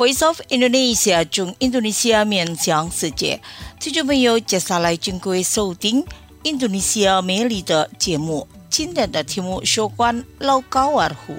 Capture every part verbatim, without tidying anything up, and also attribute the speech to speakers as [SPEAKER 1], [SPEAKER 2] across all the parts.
[SPEAKER 1] Voice of Indonesia 中印度尼西亚面向世界，听众朋友，接下来请各位收听印度尼西亚美丽的节目。今天的题目有关老高尔湖。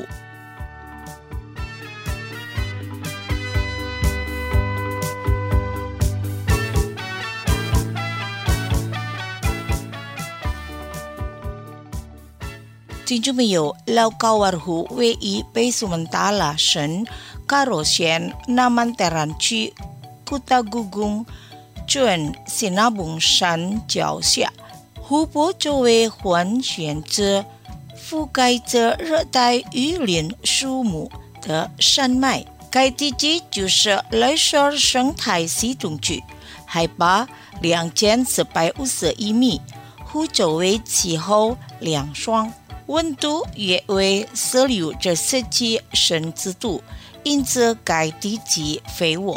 [SPEAKER 1] 听众朋友，老高尔湖位于北苏门答腊省卡罗县南曼特兰区库塔古贡镇西那蹦山脚下，湖泊周围环旋着覆盖着热带雨林树木的山脉。该地区就是莱舍尔生态系统区，海拔两千四百五十一米，湖周围气候凉爽。温度约为十六至十七摄氏度，因此该地区肥沃。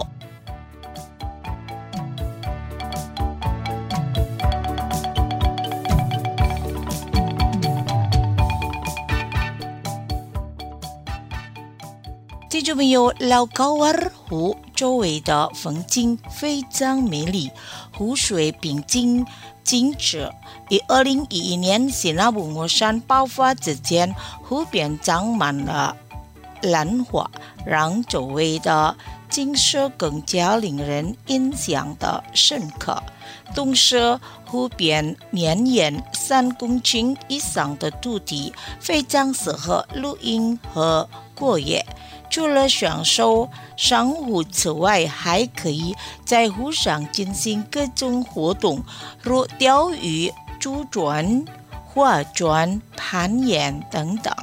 [SPEAKER 1] 听众朋友，老高尔湖周围的风景非常美丽，湖水平静清澈。于二零一一年西那蹦火山爆发之前，湖边长满了兰花，让周围的景色更加令人印象的深刻。同时，湖边绵延三公顷以上的土地，非常适合露营和过夜。除了享受赏湖之外，还可以在湖上进行各种活动，如钓鱼、竹船、划船、攀岩等等。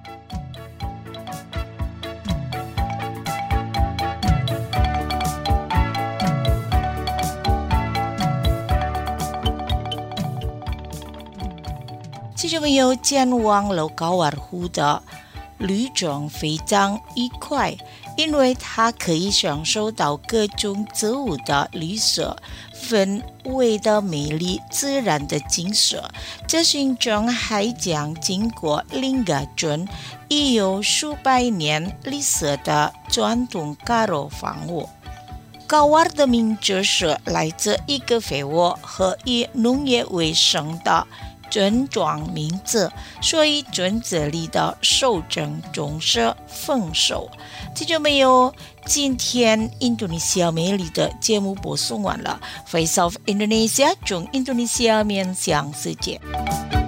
[SPEAKER 1] 听众朋友，前往老高尔湖的旅程非常愉快，因为它可以享受到各种植物的绿色、氛围的美丽、自然的景色。这行程还将经过林嘎镇，已有数百年历史的传统卡罗房屋。高尔的名字是来自一个肥沃和以农业为生的村庄名字，所以村子里的收成总是丰收。听众朋友，今天印度尼西亚美丽的节目播送完了。Voice of Indonesia 中印度尼西亚面向世界。